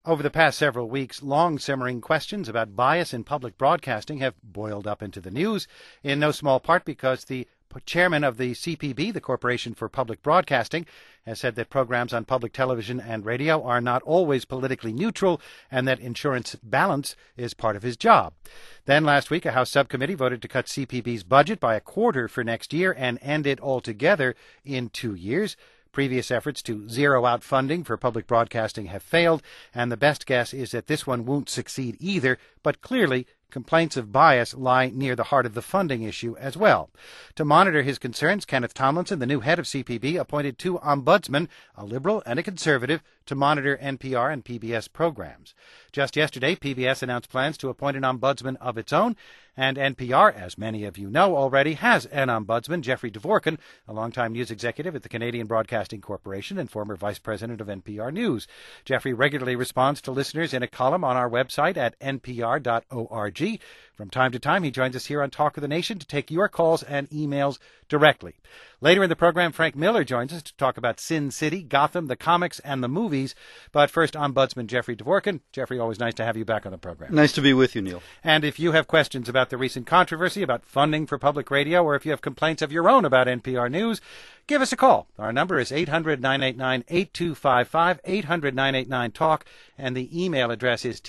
Over the past several weeks, long-simmering questions about bias in public broadcasting have boiled up into the news, in no small part because the chairman of the CPB, the Corporation for Public Broadcasting, has said that programs on public television and radio are not always politically neutral and that insurance balance is part of his job. Then last week, a House subcommittee voted to cut CPB's budget by a quarter for next year and end it altogether in 2 years. Previous efforts to zero out funding for public broadcasting have failed, and the best guess is that this one won't succeed either, but clearly complaints of bias lie near the heart of the funding issue as well. To monitor his concerns, Kenneth Tomlinson, the new head of CPB, appointed 2 ombudsmen, a Liberal and a Conservative, to monitor NPR and PBS programs. Just yesterday, PBS announced plans to appoint an ombudsman of its own, and NPR, as many of you know already, has an ombudsman, Jeffrey Dvorkin, a longtime news executive at the Canadian Broadcasting Corporation and former vice president of NPR News. Jeffrey regularly responds to listeners in a column on our website at npr.org. From time to time, he joins us here on Talk of the Nation to take your calls and emails directly. Later in the program, Frank Miller joins us to talk about Sin City, Gotham, the comics, and the movies. But first, Ombudsman Jeffrey Dvorkin. Jeffrey, always nice to have you back on the program. Nice to be with you, Neil. And if you have questions about the recent controversy about funding for public radio, or if you have complaints of your own about NPR News, give us a call. Our number is 800-989-8255, 800-989-TALK, and the email address is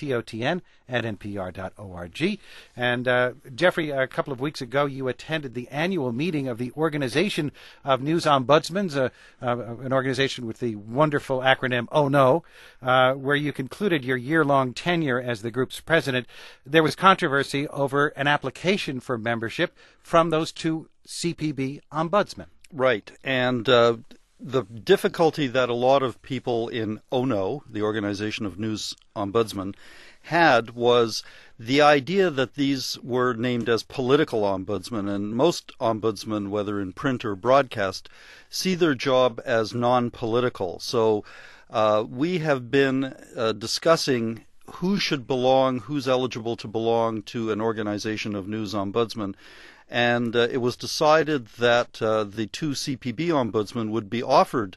totn@npr.org. And Jeffrey, a couple of weeks ago, you attended the annual meeting of the Organization of News Ombudsmen, an organization with the wonderful acronym Oh No, where you concluded your year-long tenure as the group's president. There was controversy over an application for membership from those 2 CPB ombudsmen. Right. And the difficulty that a lot of people in ONO, the Organization of News Ombudsmen, had was the idea that these were named as political ombudsmen, and most ombudsmen, whether in print or broadcast, see their job as non-political. So we have been discussing who should belong, who's eligible to belong to an Organization of News Ombudsmen. And it was decided that the 2 CPB ombudsmen would be offered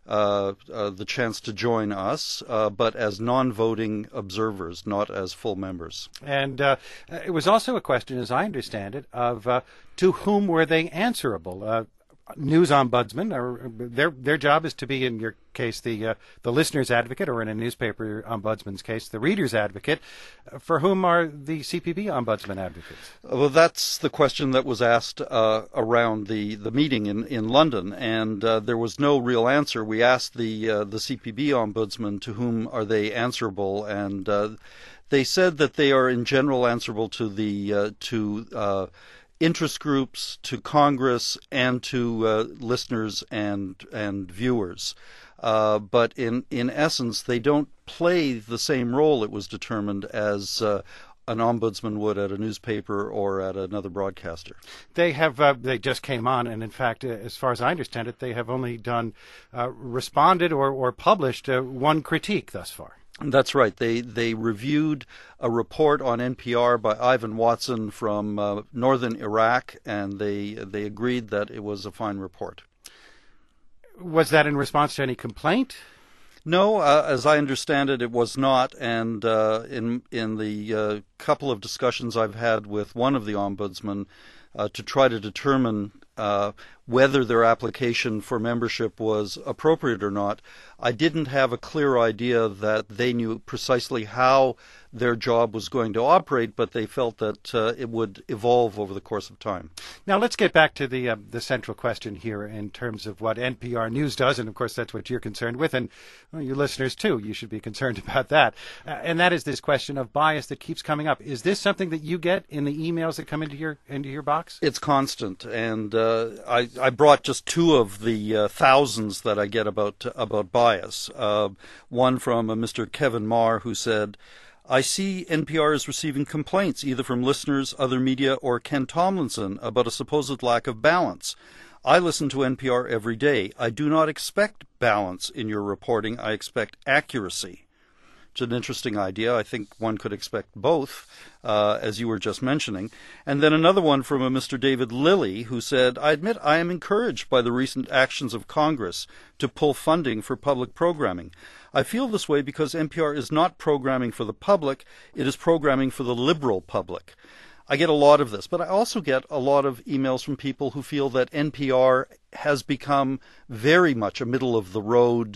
the chance to join us, but as non-voting observers, not as full members. And it was also a question, as I understand it, of to whom were they answerable? News ombudsmen, their job is to be, in your case, the listener's advocate, or in a newspaper ombudsman's case, the reader's advocate. For whom are the CPB ombudsman advocates? Well, that's the question that was asked around the meeting in London, and there was no real answer. We asked the CPB ombudsman to whom are they answerable, and they said that they are in general answerable to the interest groups, to Congress, and to listeners and viewers. But in essence, they don't play the same role, it was determined, as an ombudsman would at a newspaper or at another broadcaster. They have they just came on, and in fact, as far as I understand it, they have only responded or published one critique thus far. That's right. They reviewed a report on NPR by Ivan Watson from northern Iraq, and they agreed that it was a fine report. Was that in response to any complaint? No, as I understand it, it was not. And in the couple of discussions I've had with one of the ombudsmen to try to determine whether their application for membership was appropriate or not, I didn't have a clear idea that they knew precisely how their job was going to operate, but they felt that it would evolve over the course of time. Now let's get back to the central question here in terms of what NPR News does, and of course that's what you're concerned with, and you listeners too, you should be concerned about that. And that is this question of bias that keeps coming up. Is this something that you get in the emails that come into your box? It's constant, and I brought just 2 of the thousands that I get about bias. One from Mr. Kevin Marr, who said, "I see NPR is receiving complaints either from listeners, other media, or Ken Tomlinson about a supposed lack of balance. I listen to NPR every day. I do not expect balance in your reporting. I expect accuracy." which is an interesting idea. I think one could expect both, as you were just mentioning. And then another one from a Mr. David Lilly, who said, I admit I am encouraged by the recent actions of Congress to pull funding for public programming. I feel this way because NPR is not programming for the public, it is programming for the liberal public. I get a lot of this, but I also get a lot of emails from people who feel that NPR has become very much a middle-of-the-road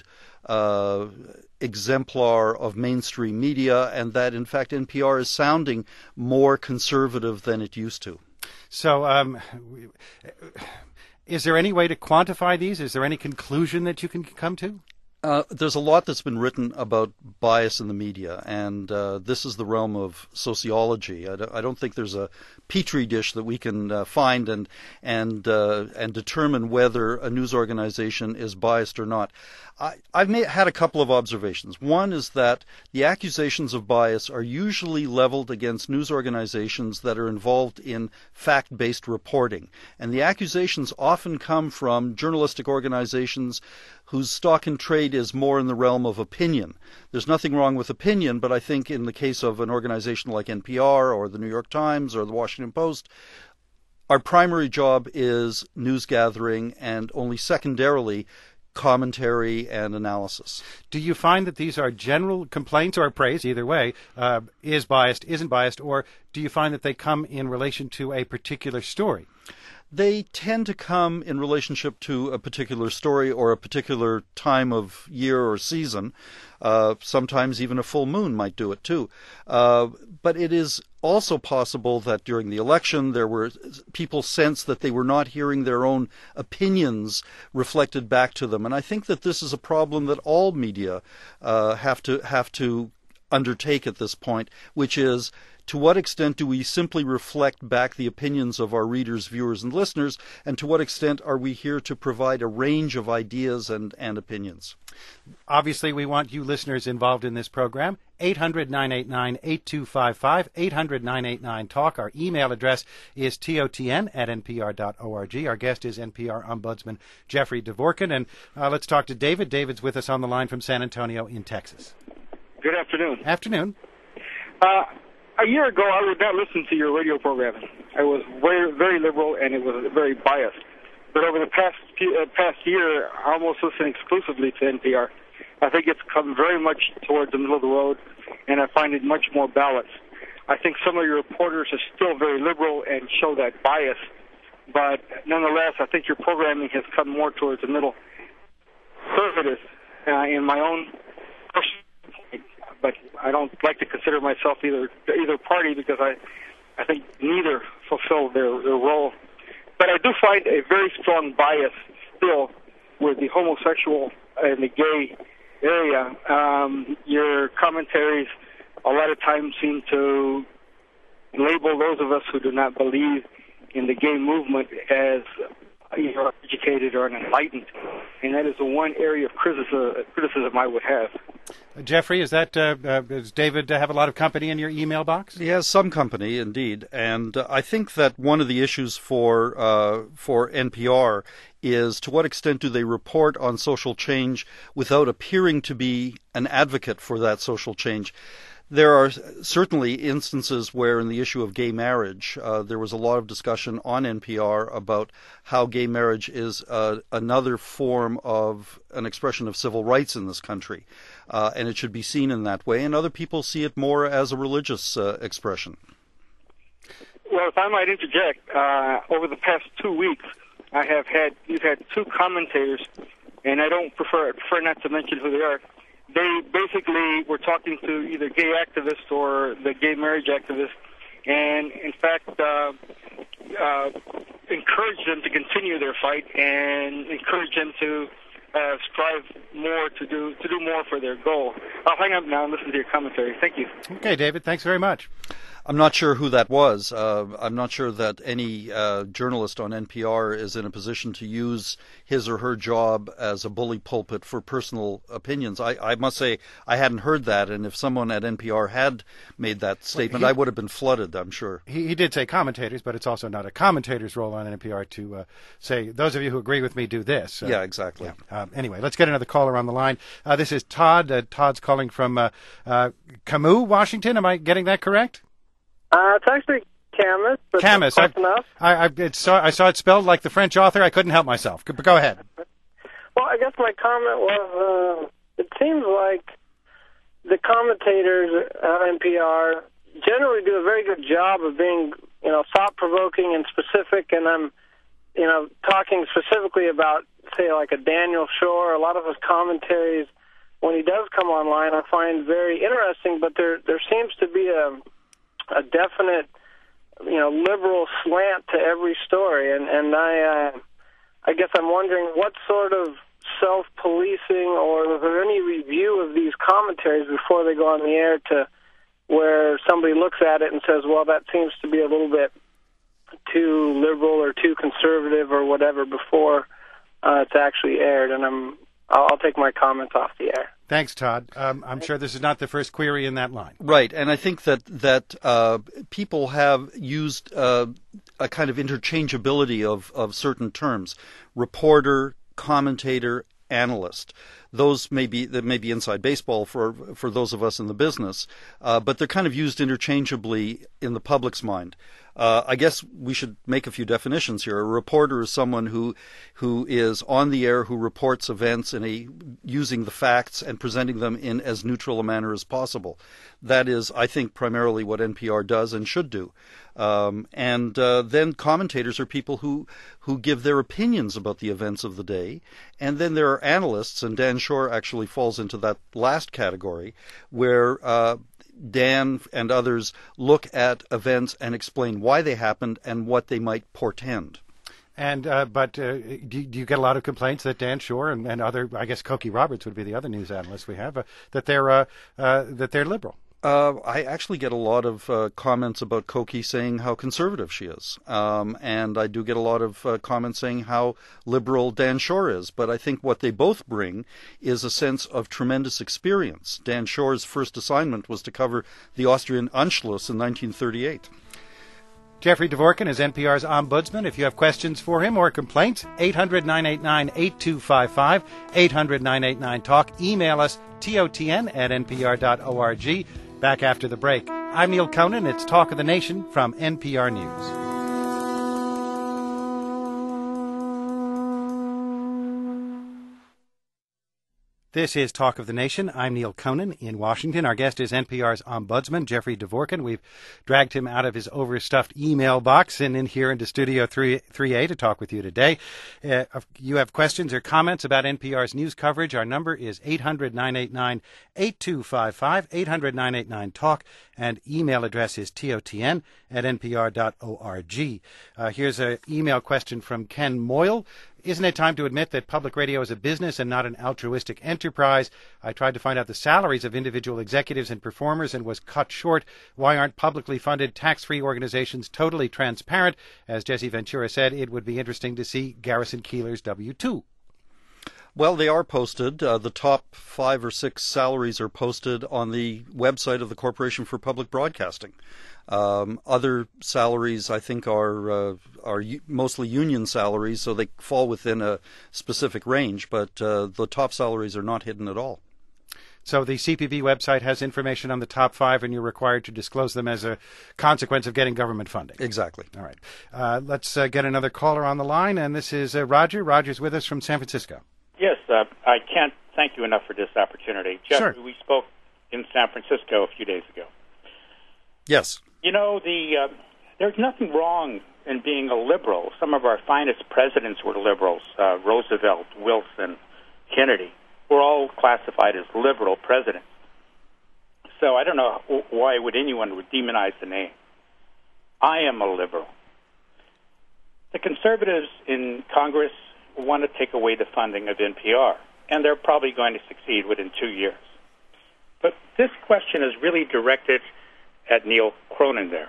exemplar of mainstream media, and that, in fact, NPR is sounding more conservative than it used to. So is there any way to quantify these? Is there any conclusion that you can come to? There's a lot that's been written about bias in the media, and this is the realm of sociology. I don't think there's a petri dish that we can find and determine whether a news organization is biased or not. I've had a couple of observations. One is that the accusations of bias are usually leveled against news organizations that are involved in fact-based reporting, and the accusations often come from journalistic organizations whose stock in trade is more in the realm of opinion. There's nothing wrong with opinion, but I think in the case of an organization like NPR or the New York Times or the Washington Post, our primary job is news gathering and only secondarily commentary and analysis. Do you find that these are general complaints or praise, either way, is biased, isn't biased, or do you find that they come in relation to a particular story? They tend to come in relationship to a particular story or a particular time of year or season. Sometimes even a full moon might do it too. But it is also possible that during the election there were people sensed that they were not hearing their own opinions reflected back to them. And I think that this is a problem that all media have to undertake at this point, which is, to what extent do we simply reflect back the opinions of our readers, viewers, and listeners, and to what extent are we here to provide a range of ideas and opinions? Obviously, we want you listeners involved in this program. 800-989-8255, 800-989-TALK. Our email address is totn@npr.org. Our guest is NPR Ombudsman Jeffrey Dvorkin. And let's talk to David. David's with us on the line from San Antonio in Texas. Good afternoon. Afternoon. A year ago, I would not listen to your radio program. I was very, very liberal, and it was very biased. But over the past year, I almost listen exclusively to NPR. I think it's come very much towards the middle of the road, and I find it much more balanced. I think some of your reporters are still very liberal and show that bias, but nonetheless, I think your programming has come more towards the middle. Conservative in my own personal, but I don't like to consider myself either party because I think neither fulfill their role. But I do find a very strong bias still with the homosexual and the gay area. Your commentaries a lot of times seem to label those of us who do not believe in the gay movement as either educated or enlightened, and that is the one area of criticism I would have. Jeffrey, does David have a lot of company in your email box? He has some company, indeed, and I think that one of the issues for NPR is to what extent do they report on social change without appearing to be an advocate for that social change. There are certainly instances where in the issue of gay marriage, there was a lot of discussion on NPR about how gay marriage is another form of an expression of civil rights in this country, and it should be seen in that way, and other people see it more as a religious expression. Well, if I might interject, over the past 2 weeks, you've had two commentators, and I prefer not to mention who they are. They basically were talking to either gay activists or the gay marriage activists, and in fact encouraged them to continue their fight and encourage them to strive more to do more for their goal. I'll hang up now and listen to your commentary. Thank you. Okay, David. Thanks very much. I'm not sure who that was. I'm not sure that any journalist on NPR is in a position to use his or her job as a bully pulpit for personal opinions. I must say I hadn't heard that, and if someone at NPR had made that statement, I would have been flooded, I'm sure. He did say commentators, but it's also not a commentator's role on NPR to say, those of you who agree with me, do this. Yeah, exactly. Yeah. Anyway, let's get another caller on the line. This is Todd. Todd's calling from Camus, Washington. Am I getting that correct? It's actually Camus. But Camus. Close enough. I saw it spelled like the French author. I couldn't help myself. Go ahead. Well, I guess my comment was, it seems like the commentators at NPR generally do a very good job of being, thought-provoking and specific, and I'm, talking specifically about, say, like a Daniel Shore. A lot of his commentaries, when he does come online, I find very interesting, but there seems to be a definite, liberal slant to every story, and I guess I'm wondering what sort of self-policing, or is there any review of these commentaries before they go on the air to where somebody looks at it and says, well, that seems to be a little bit too liberal or too conservative or whatever before it's actually aired, and I'll take my comments off the air. Thanks, Todd. I'm sure this is not the first query in that line. Right, and I think that people have used a kind of interchangeability of certain terms: reporter, commentator, analyst. Those may be inside baseball for those of us in the business, but they're kind of used interchangeably in the public's mind. I guess we should make a few definitions here. A reporter is someone who is on the air, who reports events using the facts and presenting them in as neutral a manner as possible. That is, I think, primarily what NPR does and should do. And then commentators are people who give their opinions about the events of the day. And then there are analysts, and Dan Shore actually falls into that last category, where Dan and others look at events and explain why they happened and what they might portend. And but do you get a lot of complaints that Dan Shore and other, I guess Cokie Roberts would be the other news analyst we have, that they're liberal? I actually get a lot of comments about Cokie saying how conservative she is. And I do get a lot of comments saying how liberal Dan Shore is. But I think what they both bring is a sense of tremendous experience. Dan Shore's first assignment was to cover the Austrian Anschluss in 1938. Jeffrey Dvorkin is NPR's ombudsman. If you have questions for him or complaints, 800-989-8255, 800-989-TALK. Email us, totn@npr.org. Back after the break. I'm Neil Conan. It's Talk of the Nation from NPR News. This is Talk of the Nation. I'm Neil Conan in Washington. Our guest is NPR's ombudsman, Jeffrey Dvorkin. We've dragged him out of his overstuffed email box and in here into Studio 3A to talk with you today. You have questions or comments about NPR's news coverage. Our number is 800-989-8255, 800-989-TALK, and email address is totn@npr.org. Here's an email question from Ken Moyle. Isn't it time to admit that public radio is a business and not an altruistic enterprise? I tried to find out the salaries of individual executives and performers and was cut short. Why aren't publicly funded, tax-free organizations totally transparent? As Jesse Ventura said, it would be interesting to see Garrison Keillor's W-2. Well, they are posted. The top 5 or 6 salaries are posted on the website of the Corporation for Public Broadcasting. Other salaries, I think, are mostly union salaries, so they fall within a specific range, but the top salaries are not hidden at all. So the CPB website has information on the top 5, and you're required to disclose them as a consequence of getting government funding. Exactly. All right. Let's get another caller on the line, and this is Roger. Roger's with us from San Francisco. Yes, I can't thank you enough for this opportunity. Jeffrey, sure. We spoke in San Francisco a few days ago. Yes. You know, there's nothing wrong in being a liberal. Some of our finest presidents were liberals. Roosevelt, Wilson, Kennedy were all classified as liberal presidents. So I don't know why would anyone would demonize the name. I am a liberal. The conservatives in Congress want to take away the funding of NPR, and they're probably going to succeed within 2 years. But this question is really directed at Neil Cronin there.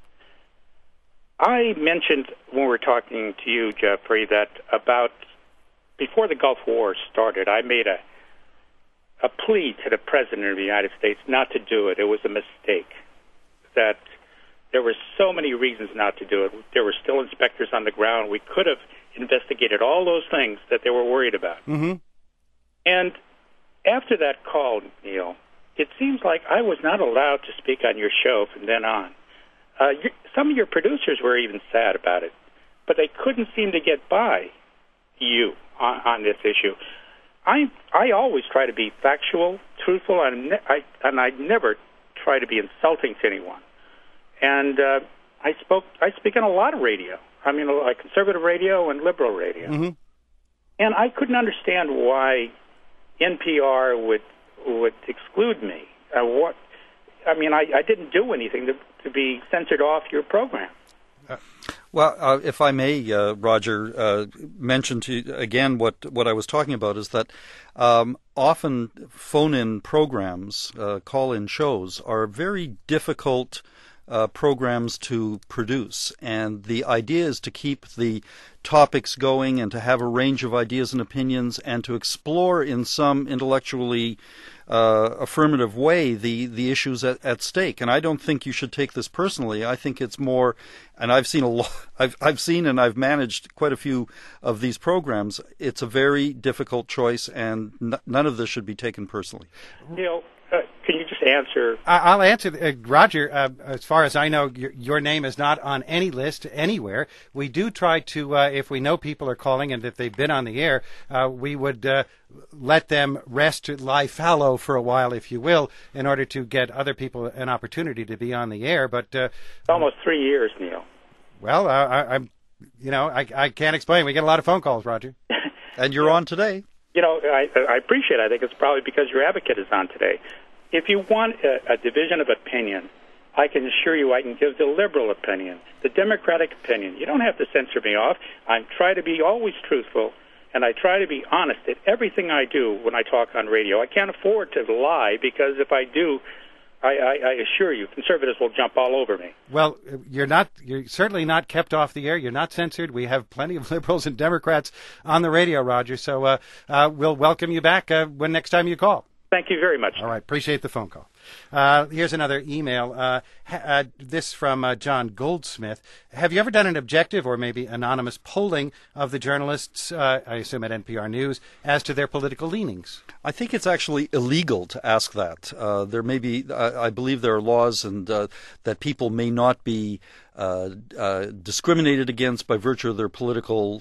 I mentioned when we were talking to you, Jeffrey, that about before the Gulf War started, I made a plea to the President of the United States not to do it. It was a mistake. That there were so many reasons not to do it. There were still inspectors on the ground. We could have investigated all those things that they were worried about. Mm-hmm. And after that call, Neil, it seems like I was not allowed to speak on your show from then on. Some of your producers were even sad about it, but they couldn't seem to get by you on this issue. I always try to be factual, truthful, and I never try to be insulting to anyone. And I speak on a lot of radio. I mean, like conservative radio and liberal radio. Mm-hmm. And I couldn't understand why NPR would exclude me. I didn't do anything to be censored off your program. Well, if I may, Roger, mention to you again what I was talking about is that often phone-in programs, call-in shows, are very difficult programs to produce, and the idea is to keep the topics going and to have a range of ideas and opinions and to explore in some intellectually affirmative way the issues at stake. And I don't think you should take this personally. I think it's more, and I've seen a lot. I've seen and I've managed quite a few of these programs. It's a very difficult choice, and none of this should be taken personally. Neil, can you just answer? I'll answer, Roger. As far as I know, your name is not on any list anywhere. We do try to, if we know people are calling and if they've been on the air, we would let them lie fallow for a while, if you will, in order to get other people an opportunity to be on the air. But it's almost 3 years, Neil. Well, I can't explain. We get a lot of phone calls, Roger. And you're on today. You know, I appreciate it. I think it's probably because your advocate is on today. If you want a division of opinion, I can assure you I can give the liberal opinion, the Democratic opinion. You don't have to censor me off. I try to be always truthful, and I try to be honest at everything I do when I talk on radio. I can't afford to lie because if I do, I assure you, conservatives will jump all over me. Well, you're certainly not kept off the air. You're not censored. We have plenty of liberals and Democrats on the radio, Roger. So we'll welcome you back when next time you call. Thank you very much. All right. Appreciate the phone call. Here's another email. This from John Goldsmith. Have you ever done an objective or maybe anonymous polling of the journalists, I assume at NPR News, as to their political leanings? I think it's actually illegal to ask that. There may be, I believe there are laws and that people may not be discriminated against by virtue of their political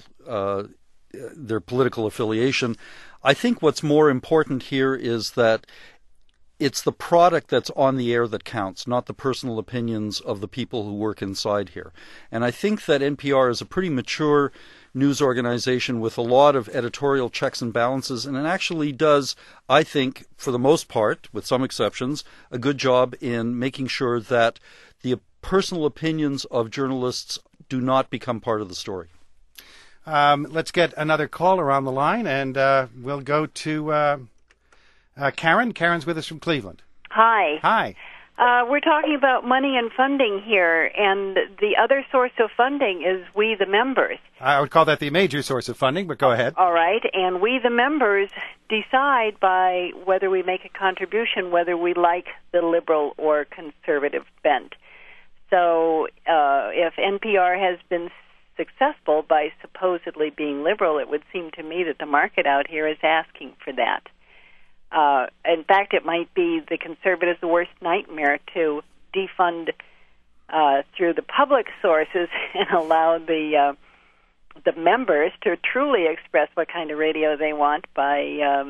affiliation. I think what's more important here is that it's the product that's on the air that counts, not the personal opinions of the people who work inside here. And I think that NPR is a pretty mature news organization with a lot of editorial checks and balances, and it actually does, I think, for the most part, with some exceptions, a good job in making sure that the personal opinions of journalists do not become part of the story. Let's get another caller on the line, and we'll go to Karen. Karen's with us from Cleveland. Hi. Hi. We're talking about money and funding here, and the other source of funding is we, the members. I would call that the major source of funding, but go ahead. All right, and we, the members, decide by whether we make a contribution, whether we like the liberal or conservative bent. So if NPR has been successful by supposedly being liberal, it would seem to me that the market out here is asking for that. In fact, it might be the conservatives' worst nightmare to defund through the public sources and allow the members to truly express what kind of radio they want by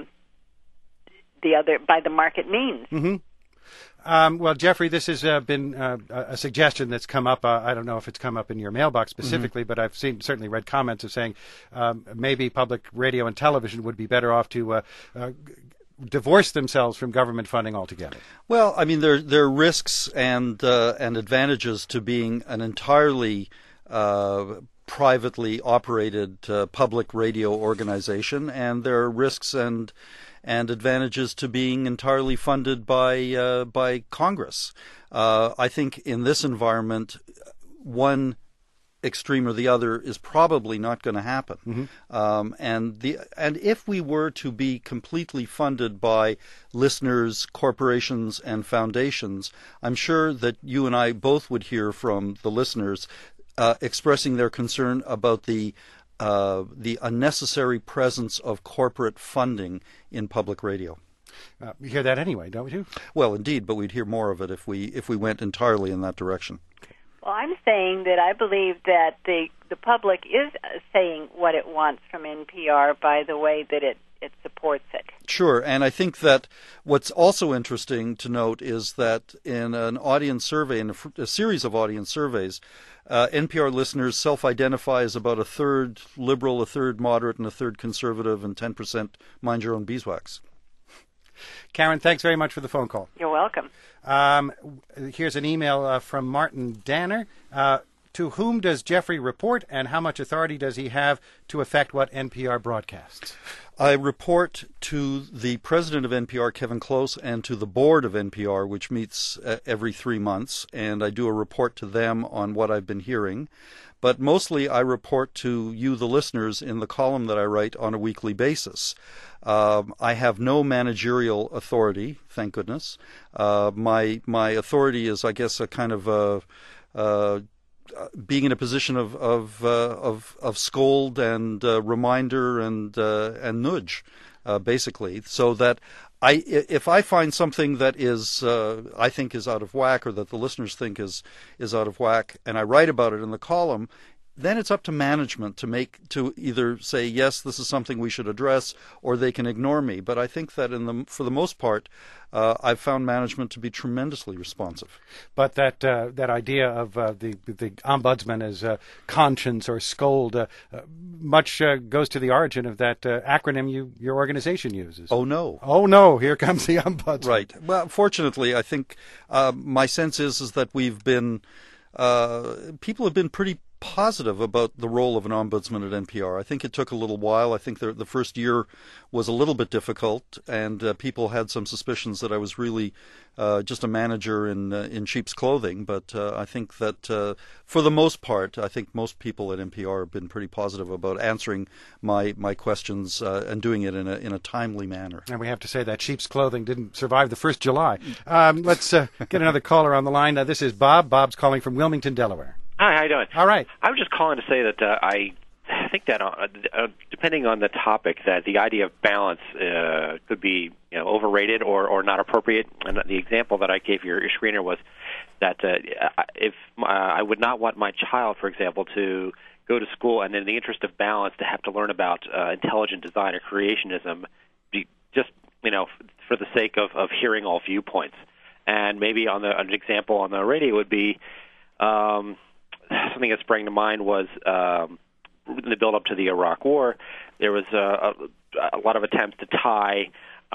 the market means. Mm-hmm. Well, Jeffrey, this has been a suggestion that's come up. I don't know if it's come up in your mailbox specifically, but I've certainly read comments of saying maybe public radio and television would be better off to divorce themselves from government funding altogether. Well, I mean, there are risks and advantages to being an entirely privately operated public radio organization, and there are risks and and advantages to being entirely funded by Congress. I think in this environment, one extreme or the other is probably not going to happen. And if we were to be completely funded by listeners, corporations, and foundations, I'm sure that you and I both would hear from the listeners expressing their concern about the unnecessary presence of corporate funding in public radio. You hear that anyway, don't you? Well, indeed, but we'd hear more of it if we went entirely in that direction. Well, I'm saying that I believe that the public is saying what it wants from NPR by the way that it supports it. Sure, and I think that what's also interesting to note is that in an audience survey, in a series of audience surveys, NPR listeners self-identify as about a third liberal, a third moderate, and a third conservative, and 10% mind your own beeswax. Karen, thanks very much for the phone call. You're welcome. Here's an email from Martin Danner. To whom does Jeffrey report, and how much authority does he have to affect what NPR broadcasts? I report to the president of NPR, Kevin Close, and to the board of NPR, which meets every 3 months, and I do a report to them on what I've been hearing. But mostly I report to you, the listeners, in the column that I write on a weekly basis. I have no managerial authority, thank goodness. My authority is, I guess, a kind of being in a position of scold and reminder and nudge, basically, so that if I find something that is I think is out of whack, or that the listeners think is out of whack, and I write about it in the column, then it's up to management to either say, yes, this is something we should address, or they can ignore me. But I think that for the most part, I've found management to be tremendously responsive. But that idea of the ombudsman as conscience or scold much goes to the origin of that acronym your organization uses. Oh, no. Oh, no, here comes the ombudsman. Right. Well, fortunately, I think my sense is that we've been people have been pretty positive about the role of an ombudsman at NPR. I think it took a little while. I think the first year was a little bit difficult, and people had some suspicions that I was really just a manager in sheep's clothing. But I think that for the most part, I think most people at NPR have been pretty positive about answering my questions and doing it in a timely manner. And we have to say that sheep's clothing didn't survive the 1st July. Let's get another caller on the line. This is Bob. Bob's calling from Wilmington, Delaware. Hi, how you doing? All right. I was just calling to say that I think that depending on the topic, that the idea of balance could be overrated or not appropriate. And the example that I gave your screener was that if I would not want my child, for example, to go to school and in the interest of balance to have to learn about intelligent design or creationism, just for the sake of hearing all viewpoints. And maybe an example on the radio would be something that sprang to mind was in the build-up to the Iraq War, there was a lot of attempts to tie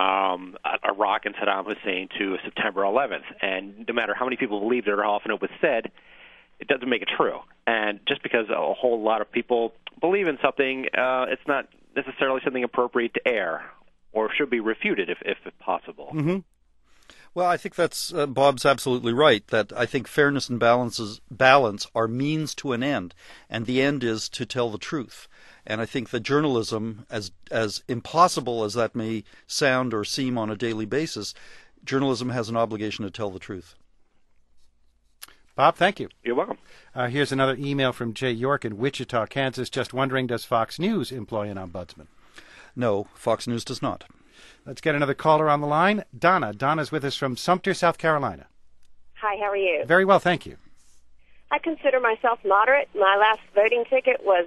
Iraq and Saddam Hussein to September 11th. And no matter how many people believed it or how often it was said, it doesn't make it true. And just because a whole lot of people believe in something, it's not necessarily something appropriate to air or should be refuted if possible. Mm-hmm. Well, I think that's Bob's absolutely right, that I think fairness and balance are means to an end, and the end is to tell the truth. And I think that journalism, as impossible as that may sound or seem on a daily basis, journalism has an obligation to tell the truth. Bob, thank you. You're welcome. Here's another email from Jay York in Wichita, Kansas, just wondering, does Fox News employ an ombudsman? No, Fox News does not. Let's get another caller on the line. Donna. Donna's with us from Sumter, South Carolina. Hi, how are you? Very well, thank you. I consider myself moderate. My last voting ticket was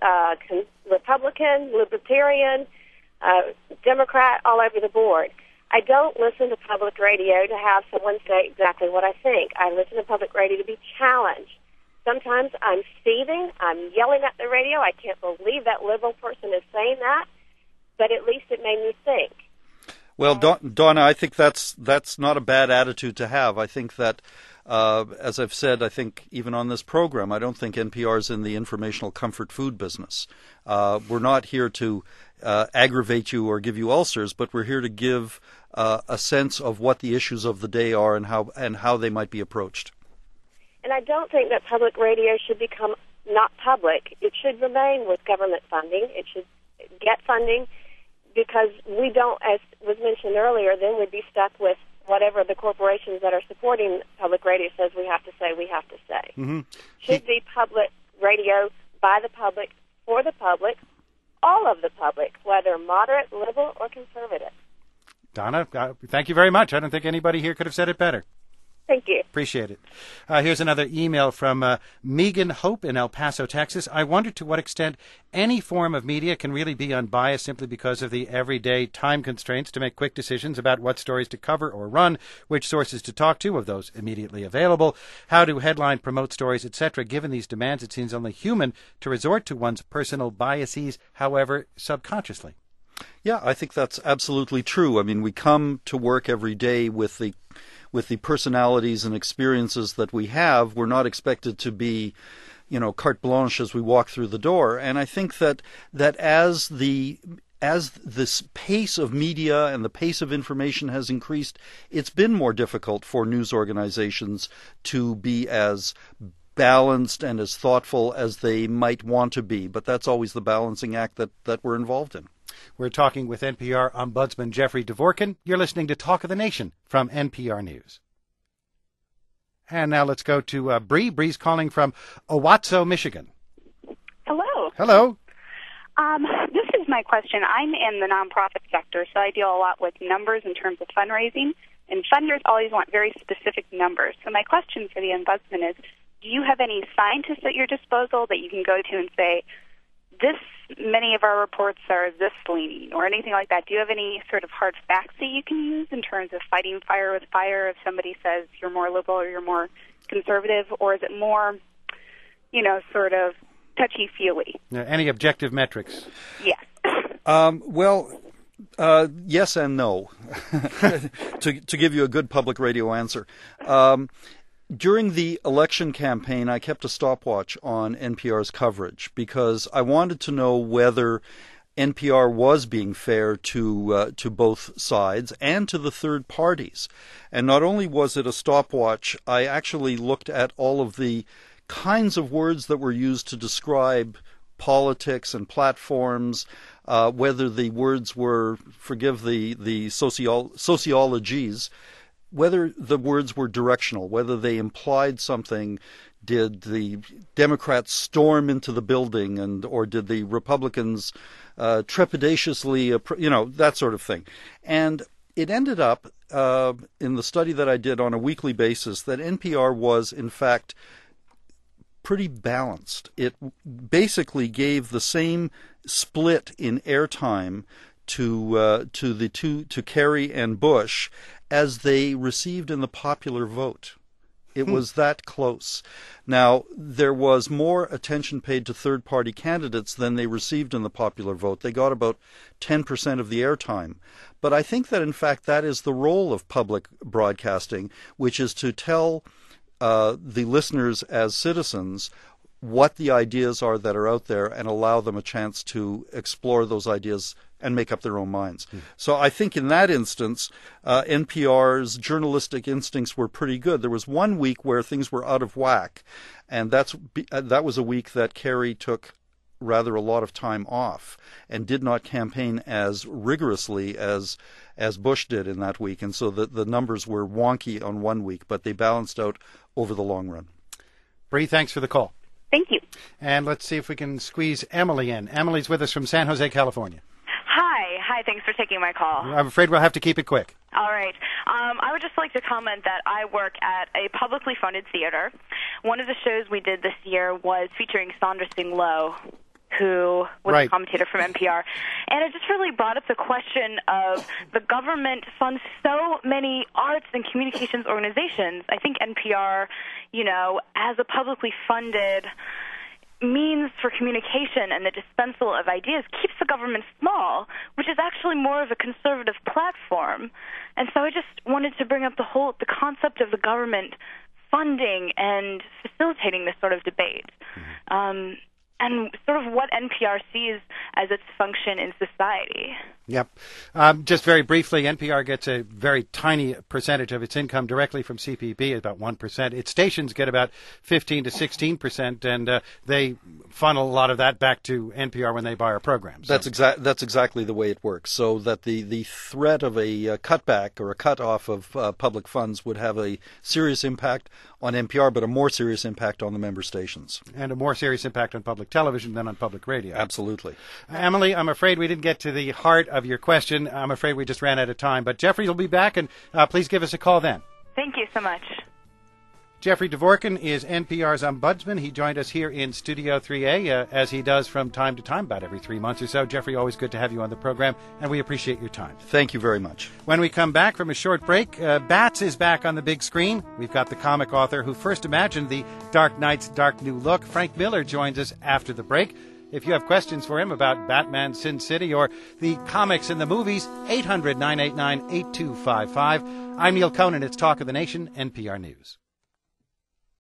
Republican, Libertarian, Democrat, all over the board. I don't listen to public radio to have someone say exactly what I think. I listen to public radio to be challenged. Sometimes I'm seething. I'm yelling at the radio. I can't believe that liberal person is saying that. But at least it made me think. Well, Donna, I think that's not a bad attitude to have. I think that, as I've said, I think even on this program, I don't think NPR is in the informational comfort food business. We're not here to aggravate you or give you ulcers, but we're here to give a sense of what the issues of the day are and how they might be approached. And I don't think that public radio should become not public. It should remain with government funding. It should get funding, because we don't, as was mentioned earlier, then we'd be stuck with whatever the corporations that are supporting public radio says we have to say, we have to say. Mm-hmm. Should be public radio by the public, for the public, all of the public, whether moderate, liberal, or conservative. Donna, thank you very much. I don't think anybody here could have said it better. Thank you. Appreciate it. Here's another email from Megan Hope in El Paso, Texas. I wonder to what extent any form of media can really be unbiased simply because of the everyday time constraints to make quick decisions about what stories to cover or run, which sources to talk to of those immediately available, how to headline, promote stories, etc. Given these demands, it seems only human to resort to one's personal biases, however subconsciously. Yeah, I think that's absolutely true. I mean, we come to work every day with the personalities and experiences that we have. We're not expected to be, carte blanche as we walk through the door. And I think that as this pace of media and the pace of information has increased, it's been more difficult for news organizations to be as balanced and as thoughtful as they might want to be. But that's always the balancing act that we're involved in. We're talking with NPR Ombudsman Jeffrey Dvorkin. You're listening to Talk of the Nation from NPR News. And now let's go to Bree. Bree's calling from Owasso, Michigan. Hello. Hello. This is my question. I'm in the nonprofit sector, so I deal a lot with numbers in terms of fundraising, and funders always want very specific numbers. So my question for the Ombudsman is, do you have any scientists at your disposal that you can go to and say, this many of our reports are this leaning, or anything like that? Do you have any sort of hard facts that you can use in terms of fighting fire with fire if somebody says you're more liberal or you're more conservative, or is it more, sort of touchy-feely? Any objective metrics? Yes. Yes and no, to give you a good public radio answer. During the election campaign, I kept a stopwatch on NPR's coverage because I wanted to know whether NPR was being fair to both sides and to the third parties. And not only was it a stopwatch, I actually looked at all of the kinds of words that were used to describe politics and platforms, whether the words were, forgive the sociologies, whether the words were directional, whether they implied something. Did the Democrats storm into the building, or did the Republicans trepidatiously, that sort of thing. And it ended up, in the study that I did on a weekly basis, that NPR was, in fact, pretty balanced. It basically gave the same split in airtime to Kerry and Bush as they received in the popular vote. It was that close. Now, there was more attention paid to third-party candidates than they received in the popular vote. They got about 10% of the airtime. But I think that, in fact, that is the role of public broadcasting, which is to tell the listeners as citizens what the ideas are that are out there and allow them a chance to explore those ideas and make up their own minds. So I think in that instance, NPR's journalistic instincts were pretty good. There was one week where things were out of whack, and that was a week that Kerry took rather a lot of time off and did not campaign as rigorously as Bush did in that week. And so the numbers were wonky on one week, but they balanced out over the long run. Bree, thanks for the call. Thank you. And let's see if we can squeeze Emily in. Emily's with us from San Jose, California. Hi, thanks for taking my call. I'm afraid we'll have to keep it quick. All right. I would just like to comment that I work at a publicly funded theater. One of the shows we did this year was featuring Sandra Singh Low, who was a commentator from NPR. And it just really brought up the question of the government funds so many arts and communications organizations. I think NPR, as a publicly funded means for communication and the dispensal of ideas keeps the government small, which is actually more of a conservative platform. And so I just wanted to bring up the concept of the government funding and facilitating this sort of debate. And sort of what NPR sees as its function in society. Yep. Just very briefly, NPR gets a very tiny percentage of its income directly from CPB, about 1%. Its stations get about 15 to 16%, and they funnel a lot of that back to NPR when they buy our programs. That's exactly the way it works. So that the threat of a cutback or a cut-off of public funds would have a serious impact on NPR, but a more serious impact on the member stations. And a more serious impact on public television than on public radio. Absolutely. Emily, I'm afraid we didn't get to the heart of your question. I'm afraid we just ran out of time. But Jeffrey will be back, and please give us a call then. Thank you so much. Jeffrey Dvorkin is NPR's ombudsman. He joined us here in Studio 3A, as he does from time to time, about every 3 months or so. Jeffrey, always good to have you on the program, and we appreciate your time. Thank you very much. When we come back from a short break, Bats is back on the big screen. We've got the comic author who first imagined the Dark Knight's dark new look. Frank Miller joins us after the break. If you have questions for him about Batman, Sin City, or the comics and the movies, 800-989-8255. I'm Neil Conan. It's Talk of the Nation, NPR News.